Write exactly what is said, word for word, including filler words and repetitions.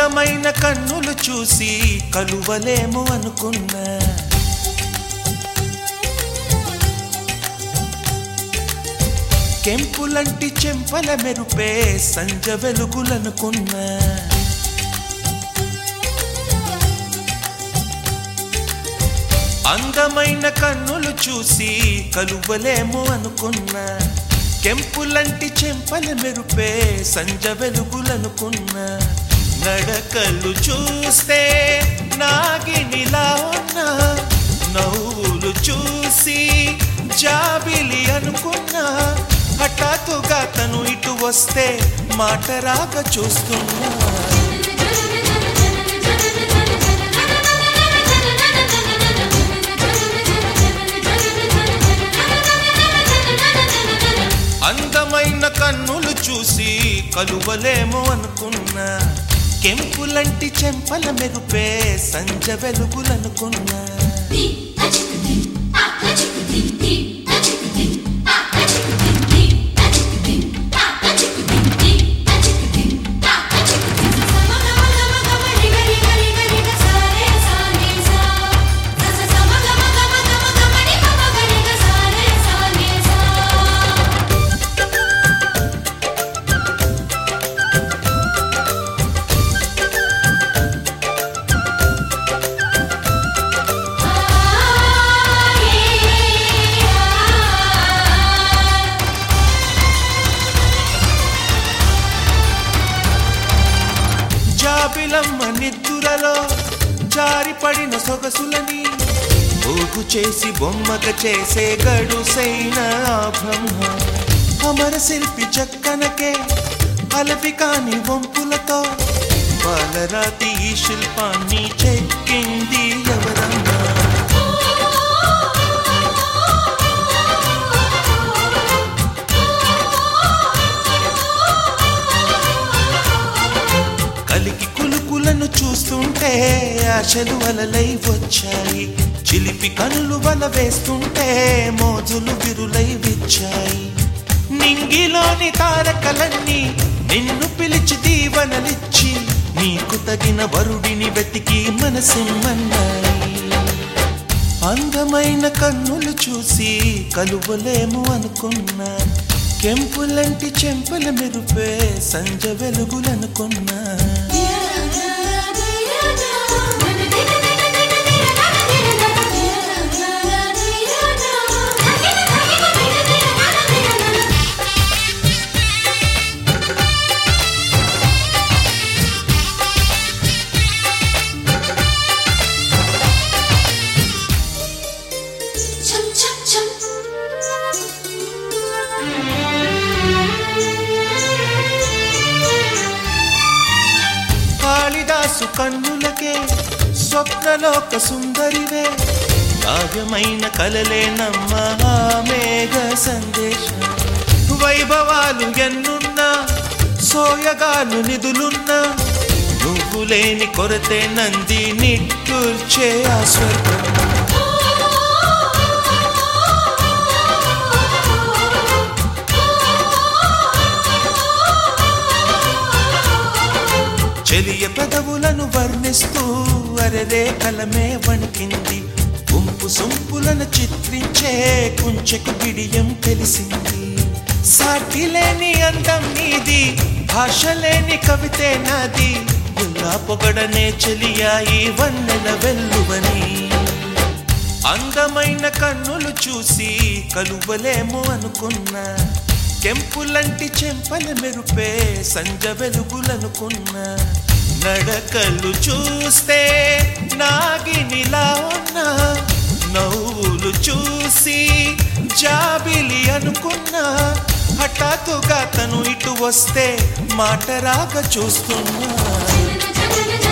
అందమైన కన్నులు చూసి కలువలేము అనుకున్నా, కెంపులంటి చెంపల మెరుపే సంజ వెలుగులనుకున్నా, అందమైన కన్నులు చూసి కలువలేము అనుకున్నా, కెంపులంటి చెంపల మెరుపే సంజ వెలుగులనుకున్నా, నడకలు చూస్తే నాగినిలా ఉన్నా, నవ్వులు చూసి జాబిలి అనుకున్నా, హఠాత్తుగా తను ఇటు వస్తే మాట రాక చూస్తున్నా, అందమైన కన్నులు చూసి కలువలేము అనుకున్నా, కెంపులంటి చెంపల మెరుపే సంజ వెలుగులనుకున్నా. జాబిలమ్మ నిద్దురలో జారిపడిన సొగసులని పోగు చేసి బొమ్మక చేసే గడుసైన బ్రహ్మ, అమర శిల్పి చక్కనకే అలవి కాని వంపులతో బాలరాతి ఈ శిల్పాన్ని చెక్కింది ఎవరన్నా, కలికి కులుకులను చూస్తుంటే ఆశలు అలలై వచ్చాయి, చిలిపి కనులు వల వేస్తుంటే మోజులు విరులై విచ్చాయి, నింగిలోని తారకలన్నీ నిన్ను పిలిచి దీవనలిచ్చి నీకు తగిన వరుడిని వెతికి మనసిమ్మన్నాయి, అందమైన కన్నులు చూసి కలువలేము అనుకున్నా, కెంపులంటి చెంపల మెరుపే సంజ వెలుగులనుకున్నా. కాళిదాసు కన్నులకే స్వప్నలోక సుందరివే, కావ్యమైన కలలే నమ్మ మేఘ సందేశం, వైభవాలు ఎన్నున్నా సోయగాలు నిధులున్నా నువ్వు లేని కొరతే నంది నిట్టూర్చే ఆ స్వర్గం, చెలియ పెదవులను వర్ణిస్తూ అరరే కలమే వణికింది, గుంపు సొంపులను చిత్రించే కుంచెకు బిడియం తెలిసింది, సాటి లేని అందం నీది భాష లేని కవితే నాది, ఇలా పొగడనే చెలియాయి వన్నెల వెల్లువని, అందమైన కన్నులు చూసి కలువలేము అనుకున్నా, కెంపులంటి చెంపల మెరుపే సంజ వెలుగులనుకున్నా, నడకలు చూస్తే నాగినిలా ఉన్నా, నవ్వులు చూసి జాబిలి అనుకున్నా, హఠాత్తుగా తను ఇటు వస్తే మాట రాక చూస్తున్నా.